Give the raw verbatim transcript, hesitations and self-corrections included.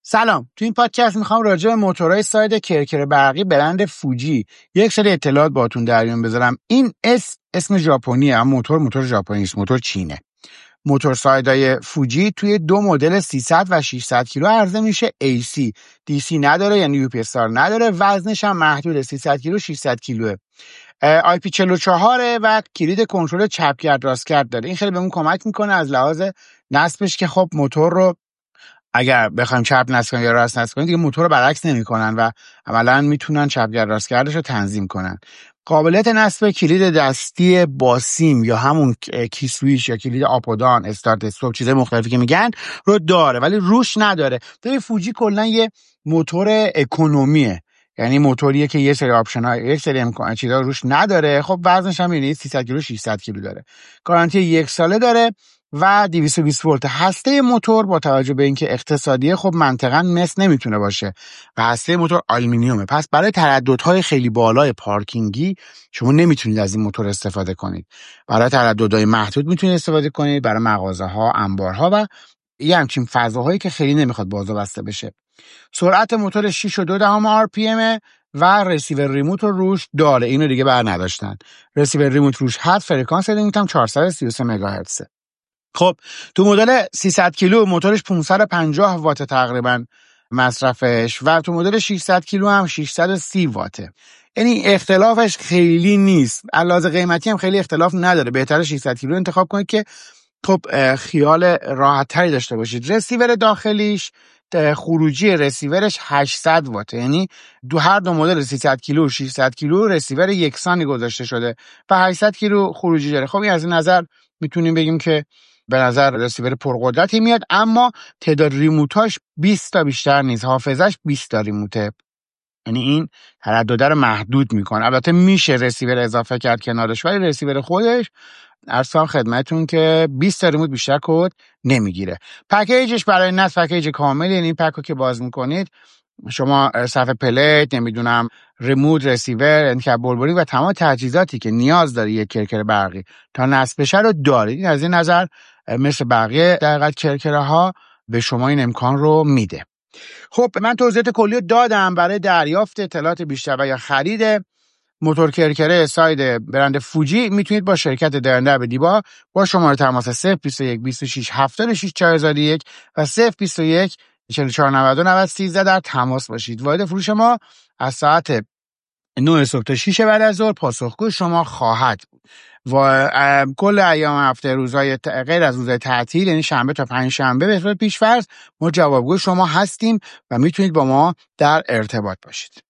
سلام، تو این پادکست میخوام راجع به موتورهای ساید کرکر برقی برند فوجی یک سری اطلاعات باهاتون در میون بذارم. این اسم اسم ژاپنیه، اما موتور موتور ژاپنی است، موتور چینه. موتور سایدای فوجی توی دو مدل سیصد و ششصد کیلو عرضه میشه. ای سی دی سی نداره، یعنی یو پی اس آر نداره. وزنش هم محدود، سیصد کیلو ششصد کیلوه. آی پی چهل و چهار و کلید کنترل چپ کرد راست کرد داره. این خیلی بهمون کمک میکنه از لحاظ نصبش که خب موتور رو اگر بخوایم چپ نصب کنیم یا راست نصب کنیم دیگه موتور رو برعکس نمی‌کنن و عملاً میتونن چپ کرد راست کردش رو تنظیم کنن. قابلیت نصب کلید دستی با سیم یا همون کی سویچ یا کلید آپ و دان، استارت استاپ، چیزای مختلفی که میگن رو داره ولی روش نداره. ببین فوجی کلا یه موتور اکونومیه، یعنی موتوریه که یه سری آپشن‌ها یک سری امکان چیزا روش نداره. خب وزنش هم اینه سیصد کیلو ششصد کیلو داره. گارانتی یک ساله داره و دویست و بیست ولت. هسته موتور با توجه به اینکه اقتصادیه خب منطقاً مس نمیتونه باشه و هسته موتور آلومینیومه، پس برای ترددهای خیلی بالای پارکینگی شما نمیتونید از این موتور استفاده کنید. برای ترددهای محدود میتونید استفاده کنید، برای مغازه‌ها، انبارها و یه همچین فضاهایی که خیلی نمیخواد باز و بسته بشه. سرعت موتور شش و دو دهم آر پی ام و رسیور ریموت رو روش داره. اینو دیگه بر نداشتن. رسیور ریموت روش هست، فرکانس ریموت هم چهارصد و سی و سه مگاهرتزه. خب تو مدل سیصد کیلو موتورش پانصد و پنجاه وات تقریبا مصرفش و تو مدل ششصد کیلو هم ششصد و سی واته. یعنی اختلافش خیلی نیست. علاوه قیمتی هم خیلی اختلاف نداره. بهتره ششصد کیلو انتخاب کنید که خب خیال راحت تری داشته باشید. رسیور داخلیش خروجی رسیورش هشتصد واته، یعنی دو هر دو مدل سیصد کیلو و ششصد کیلو رسیور یکسانی گذاشته شده و هشتصد کیلو خروجی داره. خب این از این نظر میتونیم بگیم که به نظر رسیور پرقدرتی میاد، اما تعداد ریموتاش بیست تا بیشتر نیست. حافظش بیست تا ریموته، یعنی این تردد رو محدود میکنه. البته میشه رسیور اضافه کرد کنارش ولی رسیور خودش عرض کنم خدمتتون که بیست تا ریموت بیشتر کد نمیگیره. پکیجش برای نصب پکیج کامل، یعنی این پکو که باز میکنید شما صفحه پلیت، نمیدونم ریموت، رسیور، انکب بلبلی و تمام تجهیزاتی که نیاز داره یک کرکر برقی تا نصب بشه رو دارید. این از این نظر مثل بقیه در حقیقت کرکره ها به شما این امکان رو میده. خب من توضیحات کلی دادم. برای دریافت اطلاعات بیشتر و یا خرید موتور کرکره ساید برند فوجی میتونید با شرکت درندر به دیبا با شماره تماس صفر بیست و یک بیست و شش هفتاد و شش چهارصد و یک و صفر بیست و یک چهل و چهار نود و دو نود سیزده در تماس باشید. واحد فروش ما از ساعت نه صبح تا شش بعد از ظهر پاسخگوی شما خواهد بود و کل ایام هفته روزهای غیر از روزهای تعطیل، یعنی شنبه تا پنج شنبه به طور پیش‌فرض ما جوابگوی شما هستیم و میتونید با ما در ارتباط باشید.